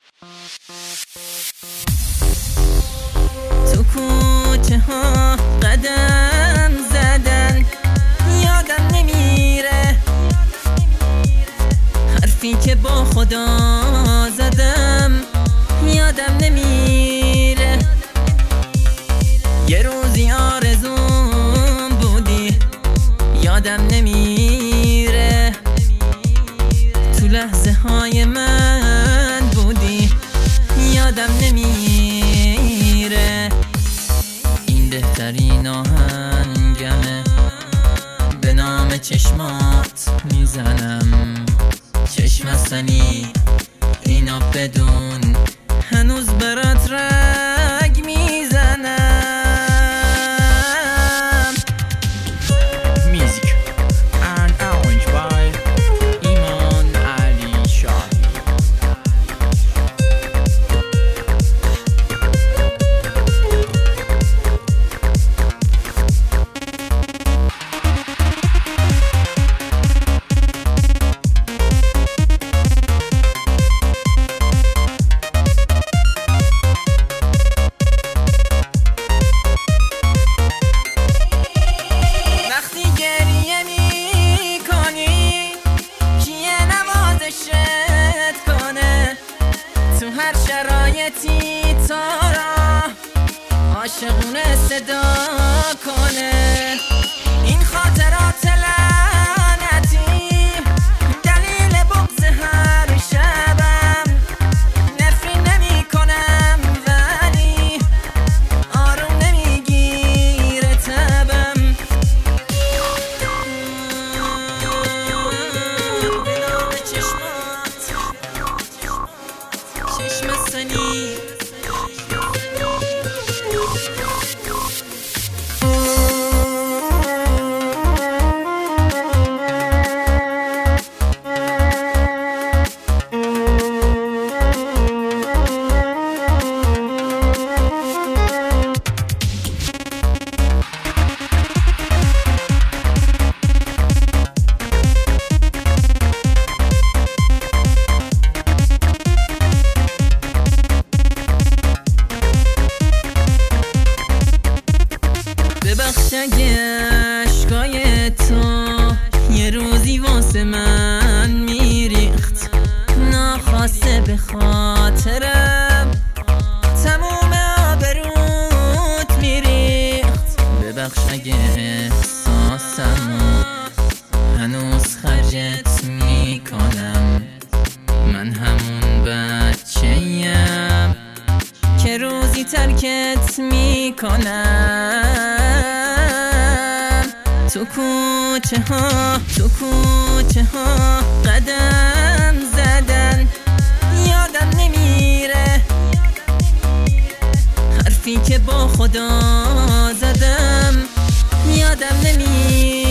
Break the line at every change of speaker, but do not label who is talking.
تو کوچه ها قدم زدن یادم نمیره، حرفی که با خدا زدم یادم نمیره. یه روزی آرزوم بودی یادم نمیره، تو لحظه های من بودی یادم نمیره. این بهترین آهنگمه، به نام چشمات میزنم. چشم هستنی اینا بدون هنوز برات رگ میزنم.
Music and arranged by ایمان علی شاهی.
هر شرایطی تا را عاشقونه صدا کنه. این خاطرات لعنتی دلیل بغض هر شبم. نفرین نمی کنم ولی آروم نمیگیره تبم. به نام چشمات چشم هستنی ببخش اگه عشقای تو یه روزی واسه من میریخت، ناخواسته به خاطرم تموم آبروت میریخت. ببخش اگه احساسمو هنوز خرجت میکنم، من همون بچه‌ام که روزی ترکت میکنم. تو کوچه ها قدم زدن یادم نمیره، حرفی که با خدا زدم یادم نمیره.